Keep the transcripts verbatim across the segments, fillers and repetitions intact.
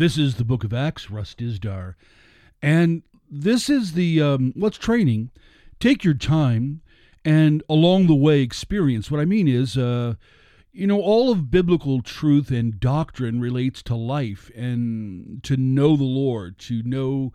This is the Book of Acts, Russ Dizdar. And this is the, um, what's training. Take your time and along the way experience. What I mean is, uh, you know, all of biblical truth and doctrine relates to life and to know the Lord, to know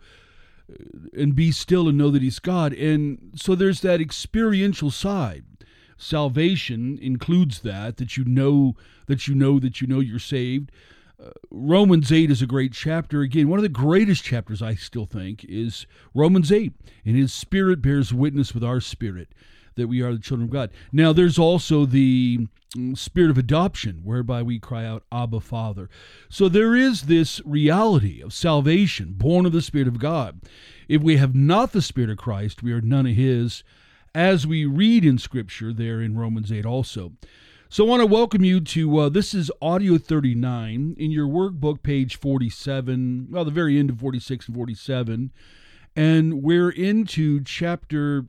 and be still and know that He's God. And so there's that experiential side. Salvation includes that, that you know, that you know, that you know you're saved. Uh, Romans eight is a great chapter. Again, one of the greatest chapters, I still think, is Romans eight. And His Spirit bears witness with our spirit that we are the children of God. Now, there's also the spirit of adoption, whereby we cry out, Abba, Father. So there is this reality of salvation, born of the Spirit of God. If we have not the Spirit of Christ, we are none of His, as we read in Scripture there in Romans eight also. So I want to welcome you to, uh, this is audio thirty-nine in your workbook, page forty-seven, well, the very end of forty-six and forty-seven, and we're into chapter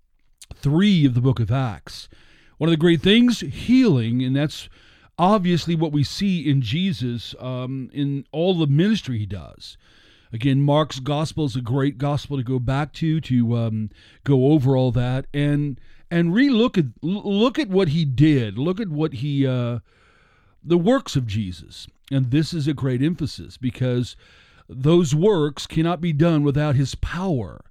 three of the book of Acts. One of the great things, healing, and that's obviously what we see in Jesus um, in all the ministry He does. Again, Mark's gospel is a great gospel to go back to, to um, go over all that, and and re-look at look at what He did. Look at what He, uh, the works of Jesus. And this is a great emphasis, because those works cannot be done without His power.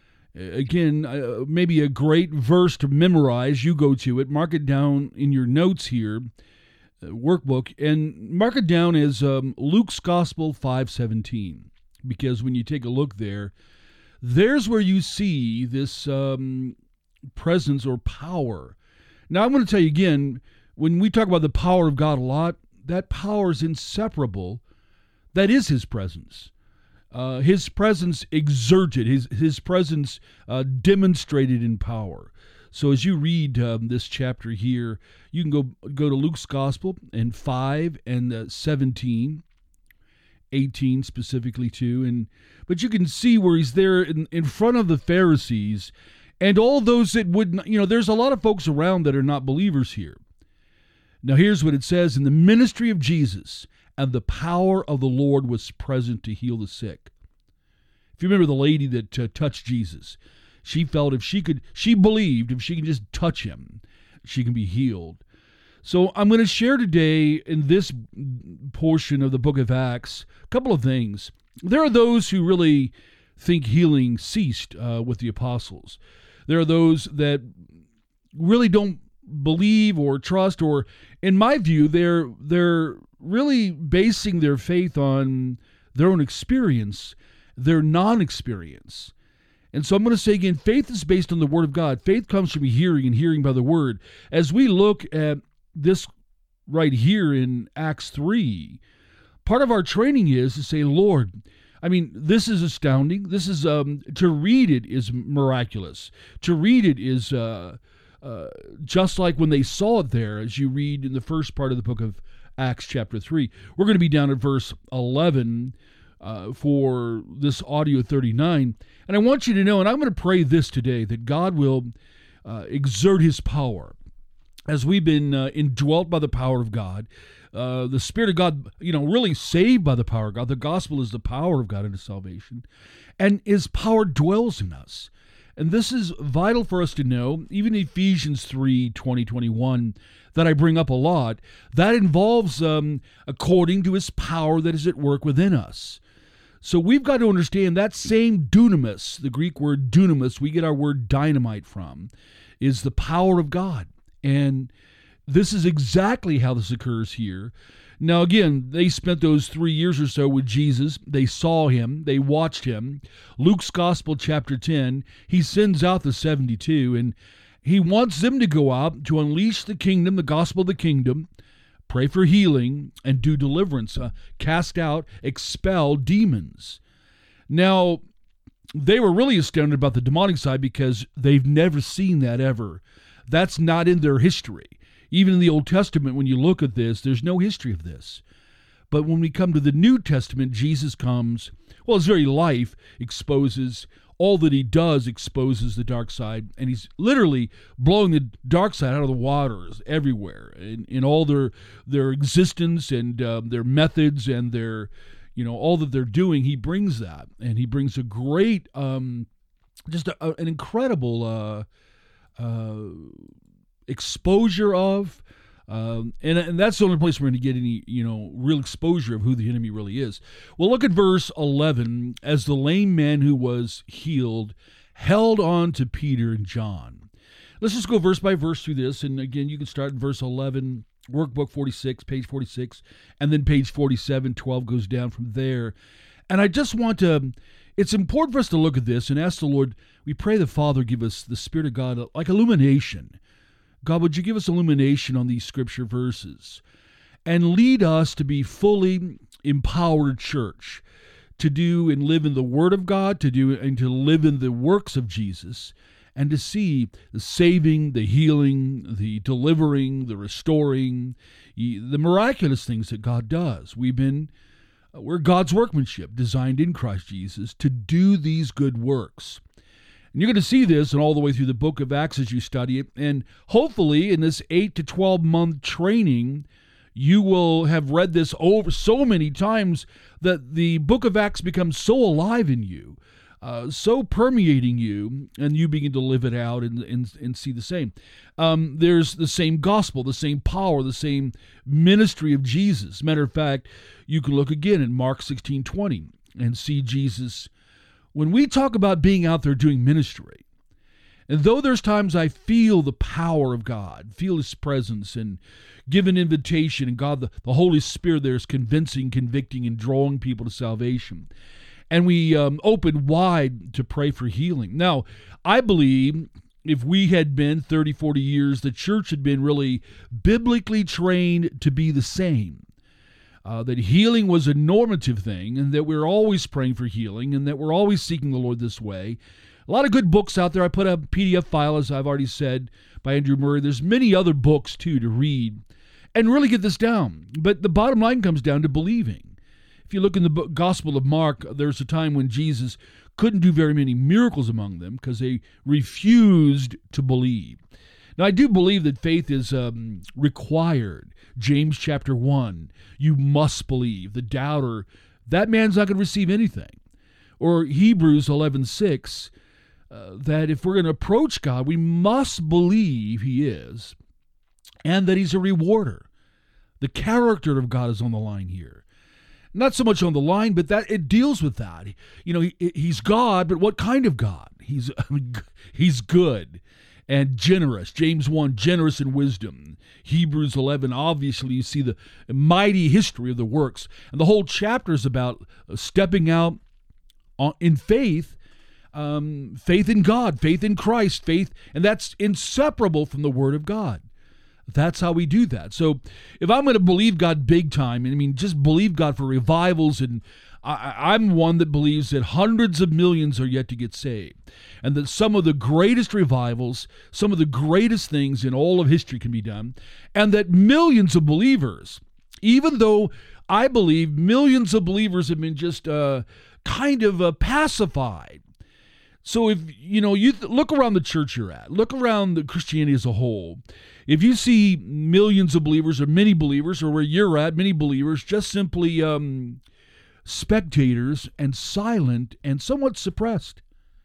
Again, uh, maybe a great verse to memorize. You go to it, mark it down in your notes here, uh, workbook, and mark it down as um, Luke's Gospel five seventeen. Because when you take a look there, there's where you see this um, presence or power. Now, I'm going to tell you again, when we talk about the power of God a lot, that power is inseparable. That is His presence. Uh, his presence exerted, his his presence uh, demonstrated in power. So as you read um, this chapter here, you can go go to Luke's Gospel and five and uh, seventeen, eighteen specifically too, and but you can see where He's there in, in front of the Pharisees and all those that would, you know, there's a lot of folks around that are not believers here. Now here's what it says: in the ministry of Jesus, and the power of the Lord was present to heal the sick. If you remember the lady that uh, touched Jesus, she felt if she could, she believed if she can just touch Him, she can be healed. So I'm going to share today in this portion of the book of Acts a couple of things. There are those who really think healing ceased uh, with the apostles. There are those that really don't believe or trust, or in my view, they're they're really basing their faith on their own experience, their non-experience. And so I'm going to say again, faith is based on the Word of God. Faith comes from hearing, and hearing by the Word. As we look at this right here in Acts three, part of our training is to say, Lord, I mean, this is astounding. This is, um, to read it is miraculous. To read it is uh, uh, just like when they saw it there, as you read in the first part of the book of Acts chapter three. We're going to be down at verse eleven uh, for this audio thirty-nine. And I want you to know, and I'm going to pray this today, that God will uh, exert His power. As we've been uh, indwelt by the power of God, uh, the Spirit of God, you know, really saved by the power of God. The gospel is the power of God into salvation, and His power dwells in us. And this is vital for us to know. Even Ephesians three, twenty, twenty-one, that I bring up a lot, that involves um, according to His power that is at work within us. So we've got to understand that same dunamis, the Greek word dunamis, we get our word dynamite from, is the power of God. And this is exactly how this occurs here. Now, again, they spent those three years or so with Jesus. They saw Him. They watched Him. Luke's Gospel, chapter ten, He sends out the seventy-two, and He wants them to go out to unleash the kingdom, the gospel of the kingdom, pray for healing, and do deliverance, uh, cast out, expel demons. Now, they were really astounded about the demonic side because they've never seen that ever. That's not in their history. Even in the Old Testament, when you look at this, there's no history of this. But when we come to the New Testament, Jesus comes, well, His very life exposes, all that He does exposes the dark side, and He's literally blowing the dark side out of the waters everywhere, in, in all their their existence and uh, their methods and their, you know, all that they're doing, he brings that. And he brings a great, um, just a, a, an incredible uh, uh, exposure of, um, and, and that's the only place we're going to get any, you know, real exposure of who the enemy really is. Well, look at verse eleven. As the lame man who was healed held on to Peter and John. Let's just go verse by verse through this. And again, you can start in verse eleven, workbook forty-six, page forty-six, and then page forty-seven, twelve goes down from there. And I just want to, it's important for us to look at this and ask the Lord, we pray the Father give us the Spirit of God, like illumination. God, would you give us illumination on these scripture verses and lead us to be fully empowered church, to do and live in the Word of God, to do and to live in the works of Jesus, and to see the saving, the healing, the delivering, the restoring, the miraculous things that God does. We've been, we're God's workmanship, designed in Christ Jesus to do these good works. And you're going to see this and all the way through the book of Acts as you study it. And hopefully in this eight to twelve month training, you will have read this over so many times that the book of Acts becomes so alive in you, uh, so permeating you, and you begin to live it out and, and, and see the same. Um, there's the same gospel, the same power, the same ministry of Jesus. Matter of fact, you can look again in Mark sixteen twenty and see Jesus. When we talk about being out there doing ministry, and though there's times I feel the power of God, feel His presence, and give an invitation, and God, the, the Holy Spirit there is convincing, convicting, and drawing people to salvation. And we um, open wide to pray for healing. Now, I believe if we had been thirty, forty years, the church had been really biblically trained to be the same. Uh, that healing was a normative thing, and that we're always praying for healing, and that we're always seeking the Lord this way. A lot of good books out there. I put a P D F file, as I've already said, by Andrew Murray. There's many other books, too, to read and really get this down. But the bottom line comes down to believing. If you look in the book, Gospel of Mark, there's a time when Jesus couldn't do very many miracles among them because they refused to believe. Now, I do believe that faith is um, required. James chapter one, you must believe. The doubter, that man's not going to receive anything. Or Hebrews eleven six, uh, that if we're going to approach God, we must believe He is, and that He's a rewarder. The character of God is on the line here. Not so much on the line, but that it deals with that. You know, he, He's God, but what kind of God? He's He's good and generous. James one, generous in wisdom. Hebrews eleven, obviously you see the mighty history of the works. And the whole chapter is about stepping out in faith, um, faith in God, faith in Christ, faith, and that's inseparable from the Word of God. That's how we do that. So if I'm going to believe God big time, and I mean just believe God for revivals, and I, I'm one that believes that hundreds of millions are yet to get saved, and that some of the greatest revivals, some of the greatest things in all of history can be done, and that millions of believers, even though I believe millions of believers have been just uh, kind of uh, pacified. So if, you know, you th- look around the church you're at, look around the Christianity as a whole, if you see millions of believers or many believers, or where you're at, many believers, just simply um, spectators and silent and somewhat suppressed.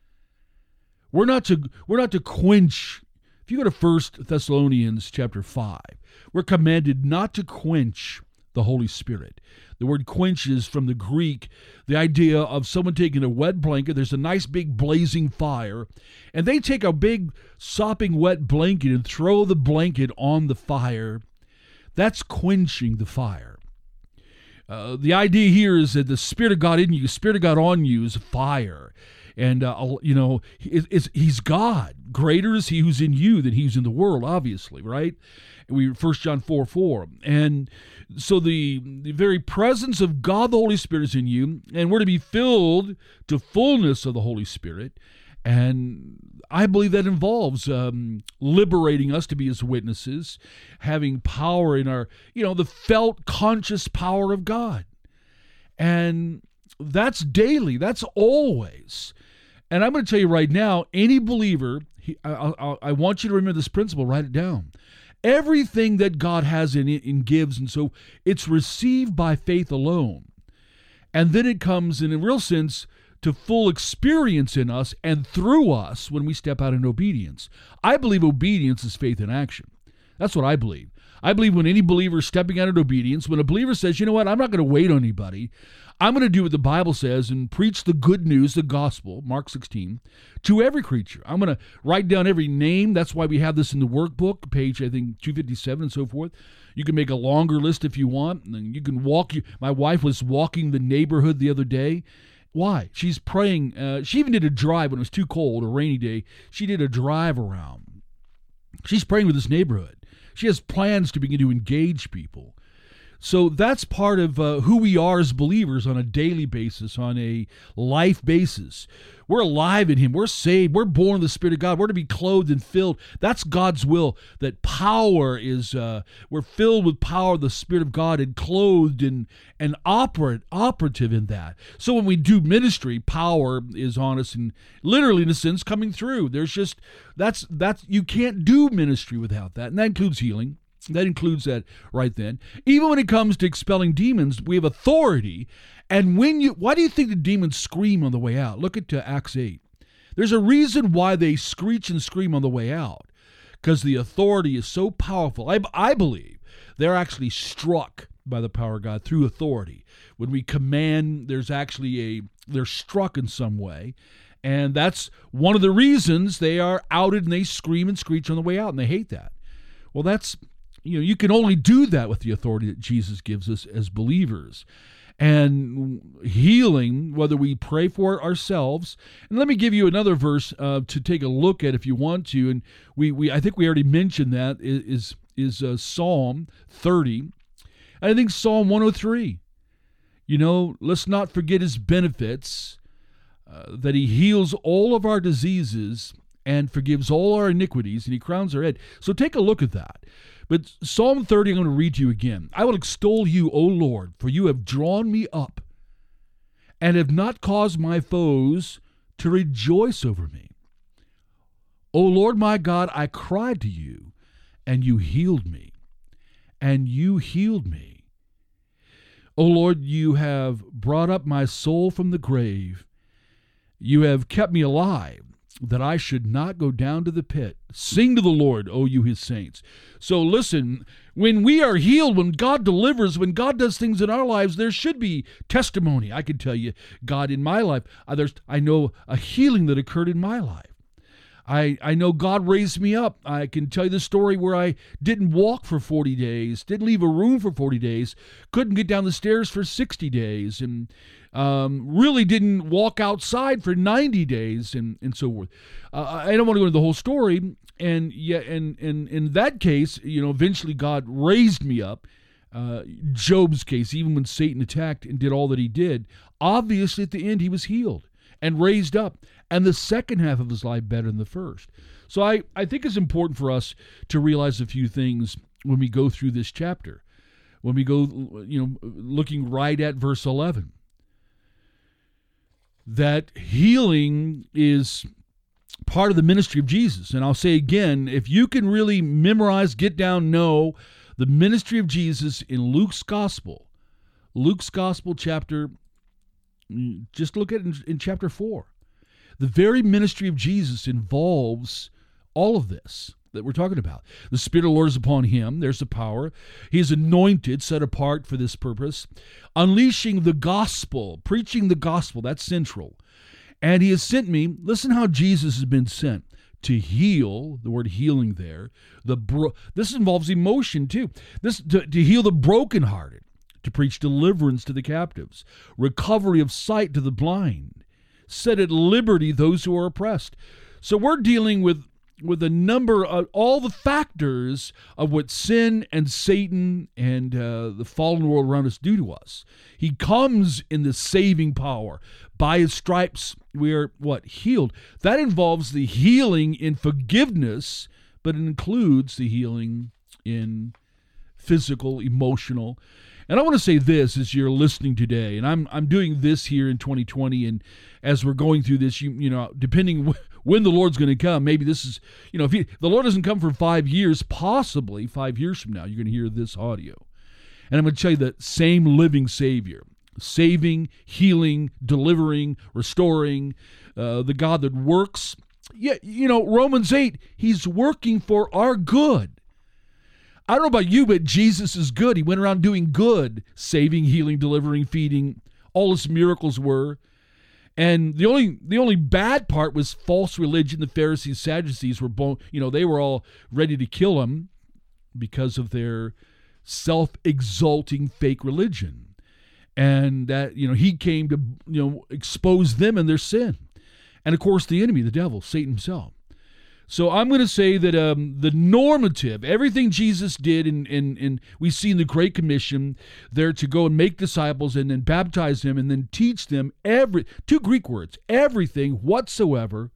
We're not to we're not to quench. If you go to First Thessalonians chapter five, we're commanded not to quench the Holy Spirit. The word quench is from the Greek, the idea of someone taking a wet blanket. There's a nice big blazing fire, and they take a big sopping wet blanket and throw the blanket on the fire. That's quenching the fire. Uh, the idea here is that the Spirit of God in you, the Spirit of God on you is fire. And, uh, you know, it, it's, He's God. Greater is He who's in you than He who's in the world, obviously, right? We First John four four. And so the, the very presence of God the Holy Spirit is in you, and we're to be filled to fullness of the Holy Spirit. And I believe that involves um, liberating us to be His witnesses, having power in our, you know, the felt conscious power of God. And that's daily. That's always. And I'm going to tell you right now, any believer, he, I, I, I want you to remember this principle, write it down. Everything that God has in it and gives, and so it's received by faith alone. And then it comes in a real sense to full experience in us and through us when we step out in obedience. I believe obedience is faith in action. That's what I believe. I believe when any believer is stepping out in obedience, when a believer says, you know what, I'm not going to wait on anybody. I'm going to do what the Bible says and preach the good news, the gospel, Mark sixteen, to every creature. I'm going to write down every name. That's why we have this in the workbook, page, I think, two fifty-seven and so forth. You can make a longer list if you want. And you can walk. My wife was walking the neighborhood the other day. Why? She's praying. Uh, she even did a drive when it was too cold, a rainy day. She did a drive around. She's praying with this neighborhood. She has plans to begin to engage people. So that's part of uh, who we are as believers on a daily basis, on a life basis. We're alive in Him. We're saved. We're born of the Spirit of God. We're to be clothed and filled. That's God's will, that power is, uh, we're filled with power of the Spirit of God and clothed and, and operate, operative in that. So when we do ministry, power is on us and literally, in a sense, coming through. There's just, that's, that's, you can't do ministry without that. And that includes healing. That includes that right then. Even when it comes to expelling demons, we have authority. And when you, why do you think the demons scream on the way out? Look at uh, Acts eight. There's a reason why they screech and scream on the way out. Because the authority is so powerful. I, I believe they're actually struck by the power of God through authority. When we command, there's actually a, they're struck in some way. And that's one of the reasons they are outed and they scream and screech on the way out. And they hate that. Well, that's, you know, you can only do that with the authority that Jesus gives us as believers. And healing, whether we pray for it ourselves. And let me give you another verse uh, to take a look at if you want to. And we, we I think we already mentioned that is is uh, Psalm thirty. And I think Psalm one oh three. You know, let's not forget His benefits, uh, that He heals all of our diseases and forgives all our iniquities, and He crowns our head. So take a look at that. But Psalm thirty, I'm going to read to you again. I will extol you, O Lord, for you have drawn me up and have not caused my foes to rejoice over me. O Lord my God, I cried to you, and you healed me, and you healed me. O Lord, you have brought up my soul from the grave. You have kept me alive, that I should not go down to the pit. Sing to the Lord, O you His saints. So listen, when we are healed, when God delivers, when God does things in our lives, there should be testimony. I can tell you, God, in my life, there's, I know a healing that occurred in my life. I, I know God raised me up. I can tell you the story where I didn't walk for forty days, didn't leave a room for forty days, couldn't get down the stairs for sixty days, and um, really didn't walk outside for ninety days, and, and so forth. Uh, I don't want to go into the whole story, and yeah, and, and in that case, you know, eventually God raised me up. Uh, Job's case, even when Satan attacked and did all that he did, obviously at the end he was healed and raised up, and the second half of his life better than the first. So I, I think it's important for us to realize a few things when we go through this chapter, when we go, you know, looking right at verse eleven, that healing is part of the ministry of Jesus. And I'll say again, if you can really memorize, get down, know the ministry of Jesus in Luke's gospel, Luke's gospel chapter, just look at it in, in chapter four. The very ministry of Jesus involves all of this that we're talking about. The Spirit of the Lord is upon Him. There's the power. He is anointed, set apart for this purpose. Unleashing the gospel, preaching the gospel, that's central. And He has sent me, listen how Jesus has been sent, to heal, the word healing there. The bro- This involves emotion too. This to, to heal the brokenhearted, to preach deliverance to the captives, recovery of sight to the blind, set at liberty those who are oppressed. So we're dealing with, with a number of all the factors of what sin and Satan and uh, the fallen world around us do to us. He comes in the saving power. By His stripes we are, what, healed. That involves the healing in forgiveness, but it includes the healing in physical, emotional. And I want to say this as you're listening today, and I'm I'm doing this here in twenty twenty, and as we're going through this, you you know, depending when the Lord's going to come, maybe this is, you know, if he, the Lord doesn't come for five years, possibly five years from now, you're going to hear this audio. And I'm going to tell you the same living Savior, saving, healing, delivering, restoring, uh, the God that works. Yeah, you know, Romans eight, he's working for our good. I don't know about you, but Jesus is good. He went around doing good, saving, healing, delivering, feeding. All his miracles were. And the only the only bad part was false religion. The Pharisees, Sadducees were, bo- you know, they were all ready to kill him because of their self-exalting fake religion. And that, you know, he came to, you know, expose them and their sin. And of course, the enemy, the devil, Satan himself. So I'm going to say that um, the normative, everything Jesus did, and in, in, in, we see in the Great Commission, they're to go and make disciples and then baptize them and then teach them every, two Greek words, everything whatsoever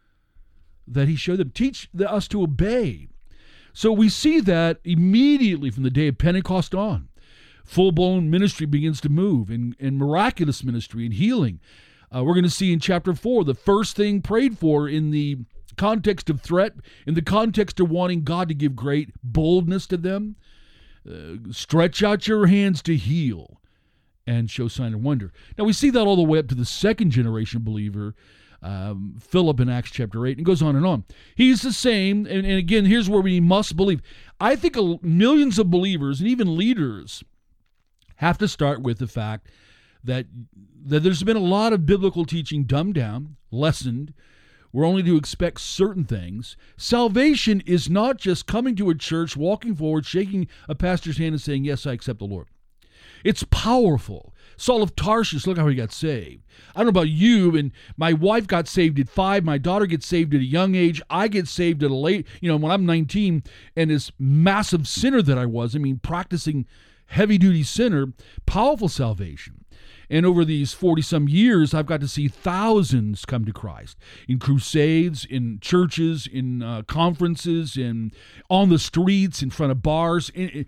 that he showed them. Teach the, us to obey. So we see that immediately from the day of Pentecost on. Full-blown ministry begins to move, and, and miraculous ministry and healing. Uh, we're going to see in chapter four, the first thing prayed for in the context of threat, in the context of wanting God to give great boldness to them. Uh, stretch out your hands to heal and show sign and wonder. Now we see that all the way up to the second generation believer, um, Philip in Acts chapter eight, and goes on and on. He's the same, and, and again, here's where we must believe. I think millions of believers and even leaders have to start with the fact that, that there's been a lot of biblical teaching dumbed down, lessened. We're only to expect certain things. Salvation is not just coming to a church, walking forward, shaking a pastor's hand and saying, yes, I accept the Lord. It's powerful. Saul of Tarshish, look how he got saved. I don't know about you, and my wife got saved at five. My daughter gets saved at a young age. I get saved at a late, you know, when I'm nineteen, and this massive sinner that I was, I mean, practicing heavy-duty sinner, powerful salvation. And over these forty-some years, I've got to see thousands come to Christ in crusades, in churches, in uh, conferences, in on the streets, in front of bars.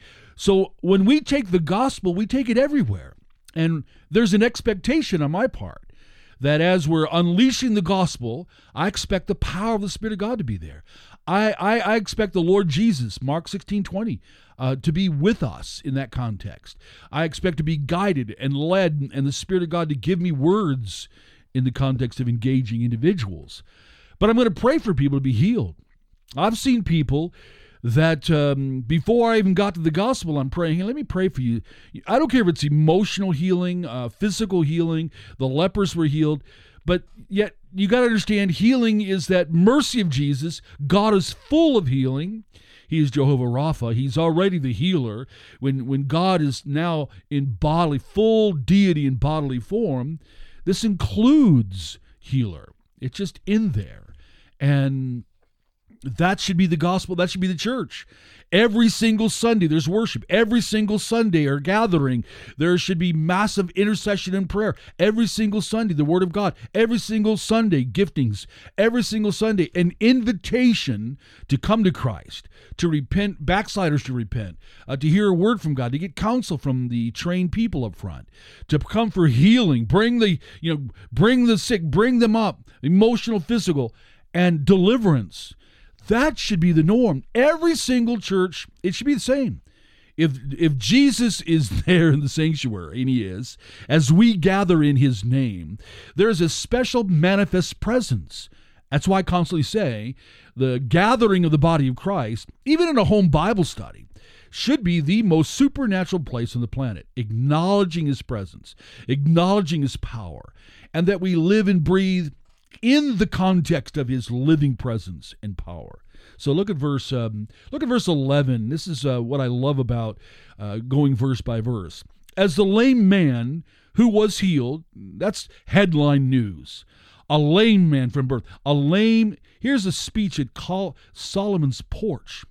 So when we take the gospel, we take it everywhere. And there's an expectation on my part that as we're unleashing the gospel, I expect the power of the Spirit of God to be there. I, I, I expect the Lord Jesus, Mark sixteen twenty, uh, to be with us in that context. I expect to be guided and led, and the Spirit of God to give me words in the context of engaging individuals. But I'm going to pray for people to be healed. I've seen people that um, before I even got to the gospel, I'm praying, hey, let me pray for you. I don't care if it's emotional healing, uh, physical healing, the lepers were healed, but yet you got to understand healing is that mercy of Jesus. God is full of healing. He is Jehovah Rapha. He's already the healer. When, when God is now in bodily, full deity in bodily form, this includes healer. It's just in there. And that should be the gospel. That should be the church. Every single Sunday, there's worship. Every single Sunday or gathering, there should be massive intercession and prayer. Every single Sunday, the Word of God. Every single Sunday, giftings. Every single Sunday, an invitation to come to Christ, to repent, backsliders to repent, uh, to hear a word from God, to get counsel from the trained people up front, to come for healing, bring the, you know, bring the sick, bring them up, emotional, physical, and deliverance. That should be the norm. Every single church, it should be the same. If if Jesus is there in the sanctuary, and he is, as we gather in his name, there is a special manifest presence. That's why I constantly say the gathering of the body of Christ, even in a home Bible study, should be the most supernatural place on the planet, acknowledging his presence, acknowledging his power, and that we live and breathe in the context of his living presence and power. So look at verse um, look at verse eleven. This is uh, what I love about uh, going verse by verse. As the lame man who was healed, that's headline news. A lame man from birth. A lame, here's a speech at Col- Solomon's porch.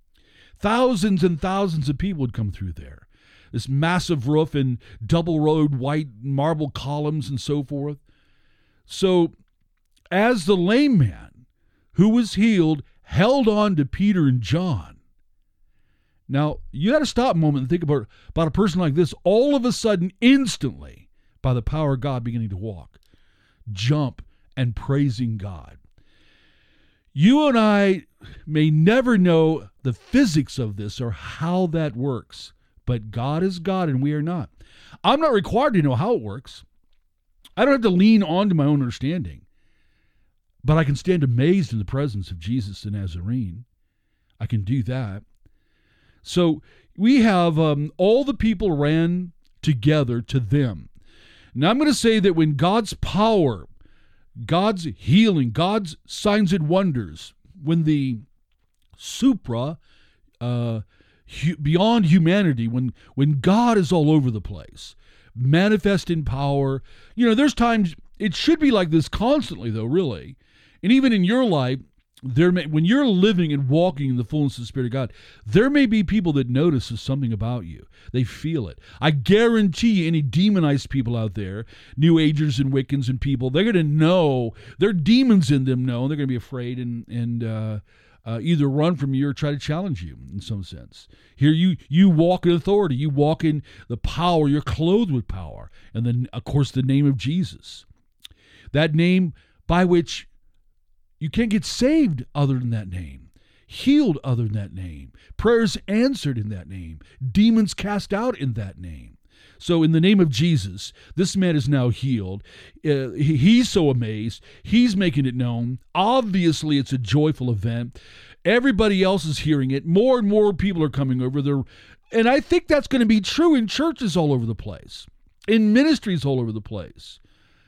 Thousands and thousands of people would come through there. This massive roof and double-road white marble columns and so forth. So as the lame man who was healed held on to Peter and John. Now, you got to stop a moment and think about, about a person like this, all of a sudden, instantly, by the power of God, beginning to walk, jump, and praising God. You and I may never know the physics of this or how that works, But God is God and we are not. I'm not required to know how it works. I don't have to lean on to my own understanding. But I can stand amazed in the presence of Jesus the Nazarene. I can do that. So we have um, all the people ran together to them. Now I'm going to say that when God's power, God's healing, God's signs and wonders, when the supra, uh, hu- beyond humanity, when when God is all over the place, manifest in power, you know, there's times it should be like this constantly, though, really. And even in your life, there may, when you're living and walking in the fullness of the Spirit of God, there may be people that notice something about you. They feel it. I guarantee you, any demonized people out there, New Agers and Wiccans and people, they're going to know, their demons in them know, and they're going to be afraid and and uh, uh, either run from you or try to challenge you in some sense. Here you you walk in authority. You walk in the power. You're clothed with power. And then, of course, the name of Jesus. That name by which you can't get saved other than that name. Healed other than that name. Prayers answered in that name. Demons cast out in that name. So in the name of Jesus, this man is now healed. Uh, he, he's so amazed. He's making it known. Obviously, it's a joyful event. Everybody else is hearing it. More and more people are coming over there. And I think that's going to be true in churches all over the place. In ministries all over the place.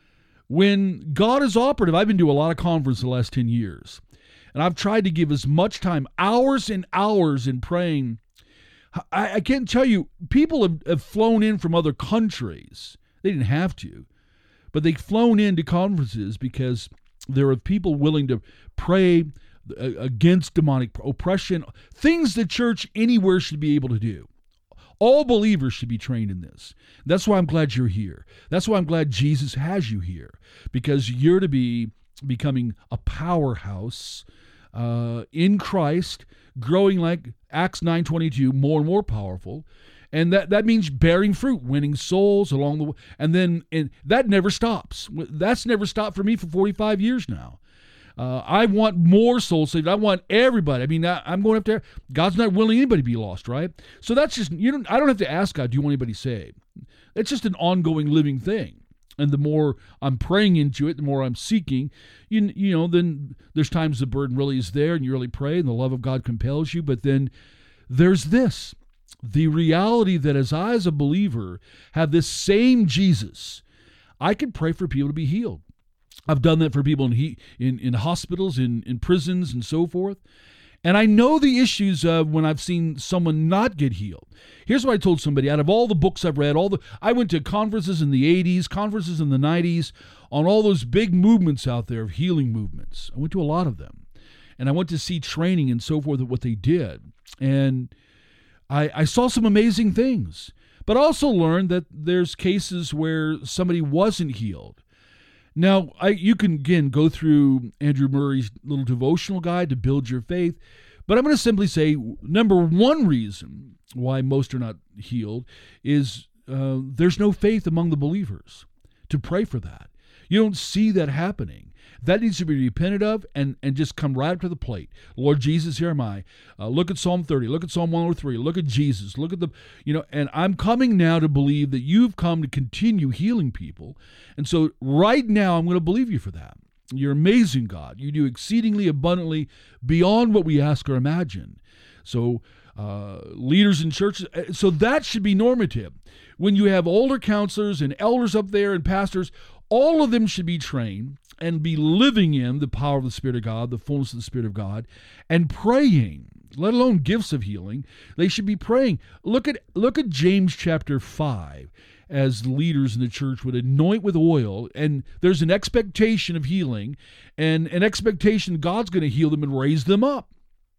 When God is operative, I've been to a lot of conferences the last ten years, and I've tried to give as much time, hours and hours in praying. I, I can't tell you, people have, have flown in from other countries. They didn't have to, but they've flown into conferences because there are people willing to pray against demonic oppression, things the church anywhere should be able to do. All believers should be trained in this. That's why I'm glad you're here. That's why I'm glad Jesus has you here, because you're to be becoming a powerhouse uh, in Christ, growing like Acts nine twenty-two, more and more powerful. And that, that means bearing fruit, winning souls along the way. And then and that never stops. That's never stopped for me for forty-five years now. Uh, I want more souls saved. I want everybody. I mean, I, I'm going up there. God's not willing anybody to be lost, right? So that's just, you don't, I don't have to ask God, do you want anybody saved? It's just an ongoing living thing. And the more I'm praying into it, the more I'm seeking, you, you know, then there's times the burden really is there and you really pray and the love of God compels you. But then there's this, the reality that as I, as a believer, have this same Jesus, I can pray for people to be healed. I've done that for people in he, in, in hospitals, in, in prisons, and so forth. And I know the issues of when I've seen someone not get healed. Here's what I told somebody. Out of all the books I've read, all the I went to conferences in the eighties, conferences in the nineties, on all those big movements out there of healing movements. I went to a lot of them. And I went to see training and so forth of what they did. And I, I saw some amazing things. But also learned that there's cases where somebody wasn't healed. Now, I, you can, again, go through Andrew Murray's little devotional guide to build your faith, but I'm going to simply say, number one reason why most are not healed is uh, there's no faith among the believers to pray for that. You don't see that happening. That needs to be repented of and, and just come right up to the plate. Lord Jesus, here am I. Uh, look at Psalm thirty. Look at Psalm one oh three. Look at Jesus. Look at the, you know, and I'm coming now to believe that you've come to continue healing people. And so right now I'm going to believe you for that. You're amazing, God. You do exceedingly abundantly beyond what we ask or imagine. So uh, leaders in churches, so that should be normative. When you have older counselors and elders up there and pastors, all of them should be trained and be living in the power of the Spirit of God, the fullness of the Spirit of God, and praying, let alone gifts of healing. They should be praying. Look at look at James chapter five, as leaders in the church would anoint with oil, and there's an expectation of healing, and an expectation God's going to heal them and raise them up.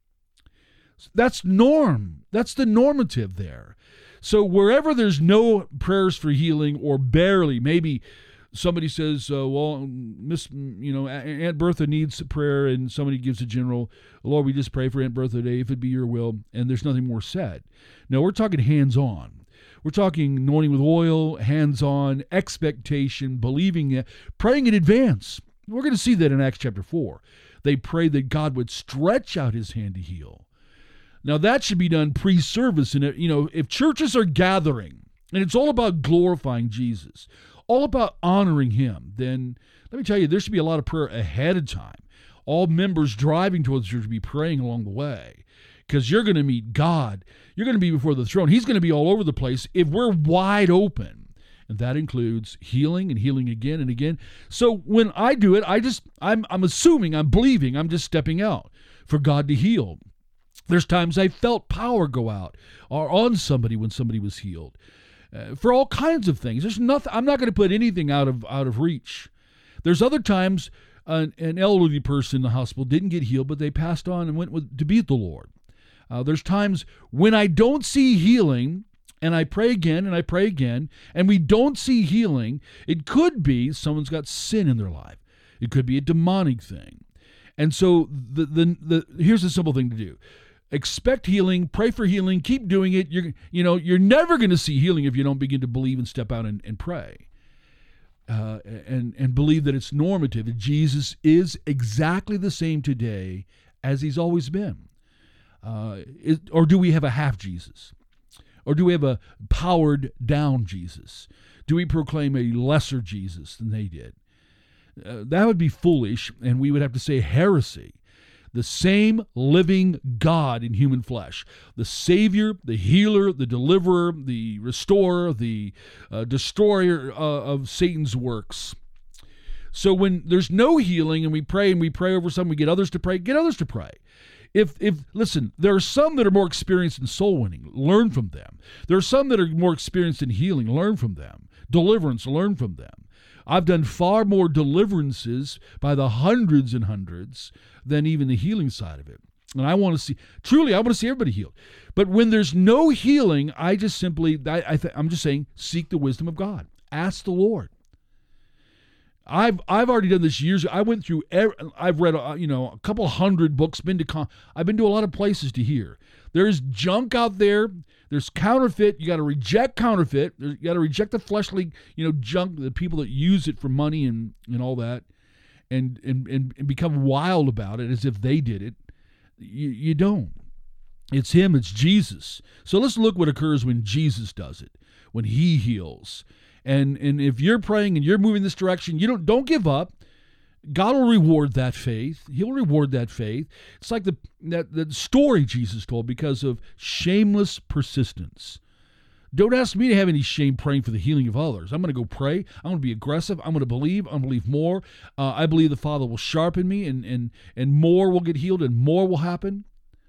That's norm. That's the normative there. So wherever there's no prayers for healing, or barely, maybe somebody says, uh, well, Miss, you know, Aunt Bertha needs prayer, and somebody gives a general, Lord, we just pray for Aunt Bertha today, if it be your will, and there's nothing more said. No, we're talking hands-on. We're talking anointing with oil, hands-on, expectation, believing it, praying in advance. We're going to see that in Acts chapter four. They prayed that God would stretch out his hand to heal. Now that should be done pre-service. And, you know, if churches are gathering and it's all about glorifying Jesus, all about honoring him, then let me tell you, there should be a lot of prayer ahead of time. All members driving towards the church should be praying along the way, because you're going to meet God. You're going to be before the throne. He's going to be all over the place if we're wide open. And that includes healing and healing again and again. So when I do it, I just, I'm, I'm assuming, I'm believing, I'm just stepping out for God to heal. There's times I felt power go out or on somebody when somebody was healed. Uh, for all kinds of things. There's nothing, I'm not going to put anything out of out of reach. There's other times an, an elderly person in the hospital didn't get healed, but they passed on and went with, to be with the Lord. Uh, there's times when I don't see healing, and I pray again and I pray again, and we don't see healing. It could be someone's got sin in their life. It could be a demonic thing. And so the the, the here's a simple thing to do. Expect healing, pray for healing, keep doing it. You're, you know, you're never going to see healing if you don't begin to believe and step out and, and pray. Uh, and, and believe that it's normative, that Jesus is exactly the same today as he's always been. Uh, is, or do we have a half Jesus? Or do we have a powered down Jesus? Do we proclaim a lesser Jesus than they did? Uh, that would be foolish, and we would have to say heresy. The same living God in human flesh, the Savior, the healer, the deliverer, the restorer, the uh, destroyer uh, of Satan's works. So when there's no healing and we pray and we pray over something, we get others to pray, get others to pray. If, if listen, there are some that are more experienced in soul winning. Learn from them. There are some that are more experienced in healing. Learn from them. Deliverance, learn from them. I've done far more deliverances by the hundreds and hundreds than even the healing side of it. And I want to see, truly, I want to see everybody healed. But when there's no healing, I just simply, I, I th- I'm just saying, seek the wisdom of God. Ask the Lord. I've I've already done this years. I went through. Every, I've read uh, you know a couple hundred books. Been to con, I've been to a lot of places to hear. There's junk out there. There's counterfeit. You got to reject counterfeit. You got to reject the fleshly you know junk. The people that use it for money and, and all that, and, and and and become wild about it as if they did it. You you don't. It's him. It's Jesus. So let's look what occurs when Jesus does it. When he heals. And and if you're praying and you're moving this direction, you don't don't give up. God will reward that faith. He'll reward that faith. It's like the that the story Jesus told because of shameless persistence. Don't ask me to have any shame praying for the healing of others. I'm going to go pray. I'm going to be aggressive. I'm going to believe. I'm going to believe more. Uh, I believe the Father will sharpen me, and and and more will get healed, and more will happen.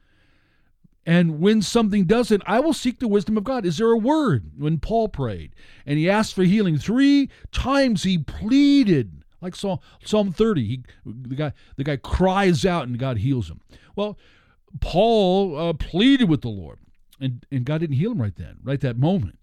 And when something doesn't, I will seek the wisdom of God. Is there a word? When Paul prayed and he asked for healing, three times he pleaded, like Psalm, Psalm thirty. He, the guy, the guy cries out and God heals him. Well, Paul uh, pleaded with the Lord, and, and God didn't heal him right then, right that moment.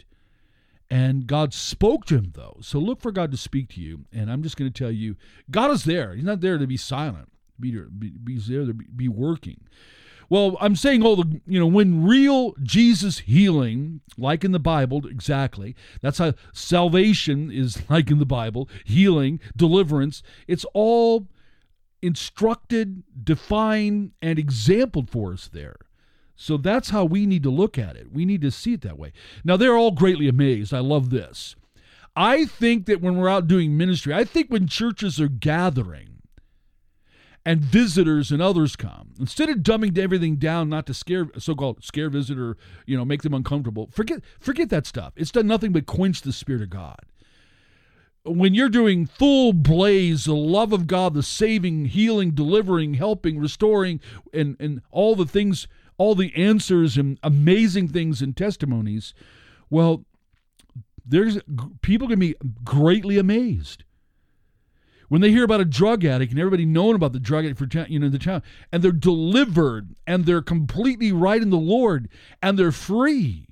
And God spoke to him, though. So look for God to speak to you. And I'm just going to tell you, God is there. He's not there to be silent. Be, be, he's there to be, be working. Well, I'm saying all the, you know, when real Jesus healing, like in the Bible, exactly, that's how salvation is like in the Bible, healing, deliverance, it's all instructed, defined, and exampled for us there. So that's how we need to look at it. We need to see it that way. Now, they're all greatly amazed. I love this. I think that when we're out doing ministry, I think when churches are gathering, and visitors and others come, instead of dumbing everything down, not to scare, so-called scare visitor, you know, make them uncomfortable, forget forget that stuff. It's done nothing but quench the Spirit of God. When you're doing full blaze, the love of God, the saving, healing, delivering, helping, restoring, and, and all the things, all the answers and amazing things and testimonies, well, there's people can be greatly amazed. When they hear about a drug addict and everybody knowing about the drug addict for you know the town, and they're delivered and they're completely right in the Lord and they're free.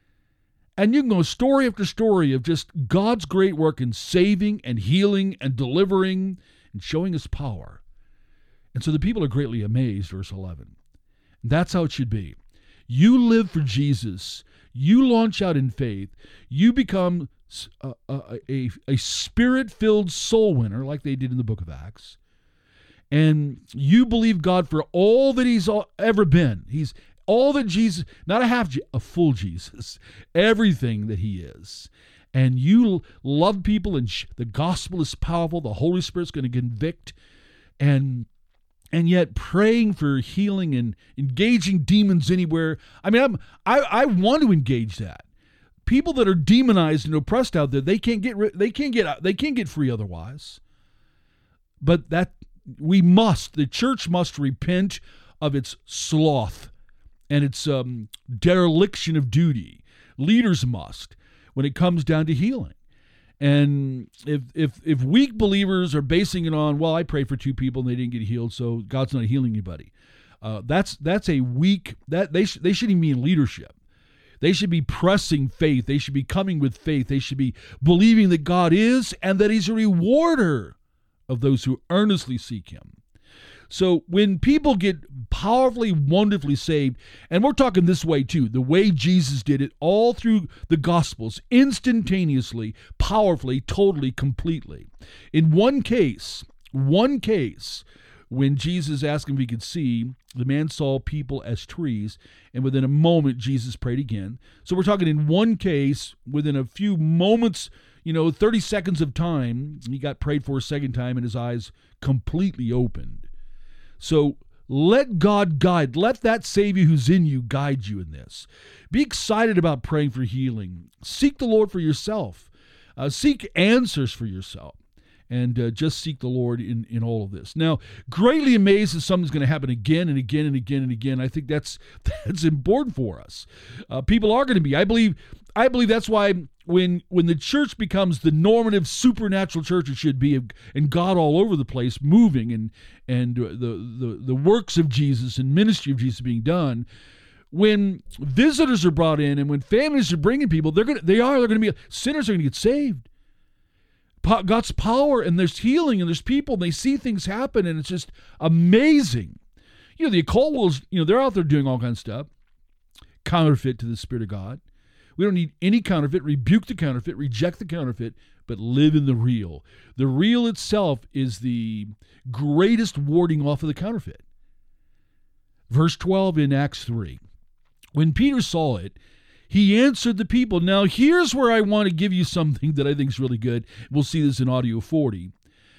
And you can go story after story of just God's great work in saving and healing and delivering and showing his power. And so the people are greatly amazed, verse eleven. That's how it should be. You live for Jesus. You launch out in faith. You become A, a, a, a spirit-filled soul winner like they did in the book of Acts, and you believe God for all that he's ever been. He's all that Jesus, not a half, a full Jesus, everything that he is. And you love people, and sh- the gospel is powerful. The Holy Spirit's going to convict, and and yet praying for healing and engaging demons anywhere. I mean, I'm, I I want to engage that. People that are demonized and oppressed out there, they can't get they can't get they can't get free otherwise. But that we must, the church must repent of its sloth and its um, dereliction of duty. Leaders must, when it comes down to healing. And if if if weak believers are basing it on, well, I prayed for two people and they didn't get healed, so God's not healing anybody. Uh, that's that's a weak that they sh- they shouldn't even be in leadership. They should be pressing faith. They should be coming with faith. They should be believing that God is and that he's a rewarder of those who earnestly seek him. So when people get powerfully, wonderfully saved, and we're talking this way too, the way Jesus did it all through the Gospels, instantaneously, powerfully, totally, completely. In one case, one case, when Jesus asked him if he could see, the man saw people as trees, and within a moment, Jesus prayed again. So we're talking in one case, within a few moments, you know, thirty seconds of time, he got prayed for a second time, and his eyes completely opened. So let God guide. Let that Savior who's in you guide you in this. Be excited about praying for healing. Seek the Lord for yourself. Uh, seek answers for yourself. And uh, just seek the Lord in, in all of this. Now, greatly amazed that something's going to happen again and again and again and again. I think that's that's important for us. Uh, people are going to be. I believe. I believe that's why when when the church becomes the normative supernatural church it should be, and God all over the place moving, and and the the the works of Jesus and ministry of Jesus being done. When visitors are brought in and when families are bringing people, they're gonna they are they're going to be sinners are going to get saved. God's power, and there's healing, and there's people, and they see things happen, and it's just amazing. You know, the occult world, you know, they're out there doing all kinds of stuff, counterfeit to the Spirit of God. We don't need any counterfeit. Rebuke the counterfeit, reject the counterfeit, but live in the real. The real itself is the greatest warding off of the counterfeit. Verse twelve in Acts three. When Peter saw it, he answered the people. Now, here's where I want to give you something that I think is really good. We'll see this in audio forty.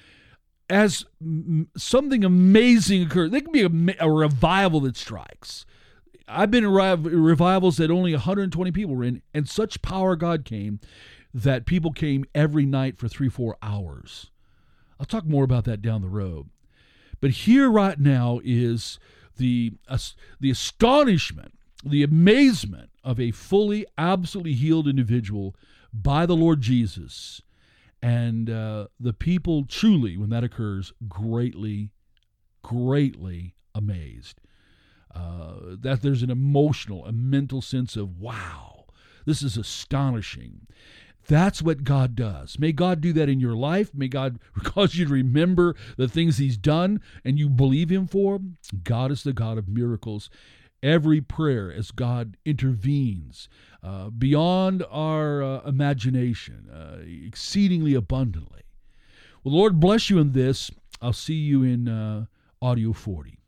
As m- something amazing occurs, there can be a, a revival that strikes. I've been in revivals that only one hundred twenty people were in, and such power God came that people came every night for three, four hours. I'll talk more about that down the road. But here right now is the, uh, the astonishment, the amazement of a fully, absolutely healed individual by the Lord Jesus. And uh, the people truly, when that occurs, greatly, greatly amazed. Uh, that there's an emotional, a mental sense of, wow, this is astonishing. That's what God does. May God do that in your life. May God cause you to remember the things he's done and you believe him for. God is the God of miracles. Every prayer as God intervenes uh, beyond our uh, imagination, uh, exceedingly abundantly. Well, Lord bless you in this. I'll see you in uh, audio forty.